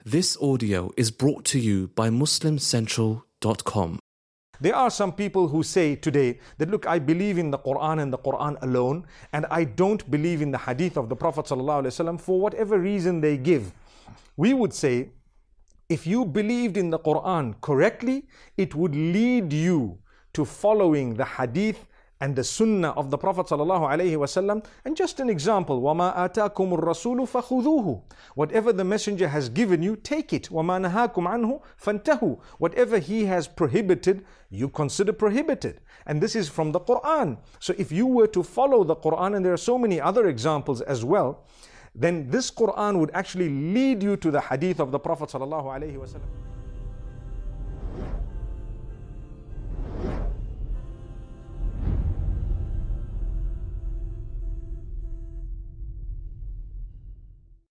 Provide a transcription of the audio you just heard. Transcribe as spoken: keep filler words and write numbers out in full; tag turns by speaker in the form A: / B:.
A: This audio is brought to you by Muslim Central dot com.
B: There are some people who say today that, look, I believe in the Quran and the Quran alone, and I don't believe in the hadith of the Prophet ﷺ for whatever reason they give. We would say, if you believed in the Quran correctly, it would lead you to following the hadith and the sunnah of the Prophet ﷺ. And just an example, وَمَا آتَاكُمُ الرَّسُولُ فَخُذُوهُ. Whatever the messenger has given you, take it. وَمَا نَهَاكُمْ عَنْهُ فَانْتَهُ. Whatever he has prohibited, you consider prohibited. And this is from the Quran. So if you were to follow the Quran, and there are so many other examples as well, then this Quran would actually lead you to the hadith of the Prophet ﷺ.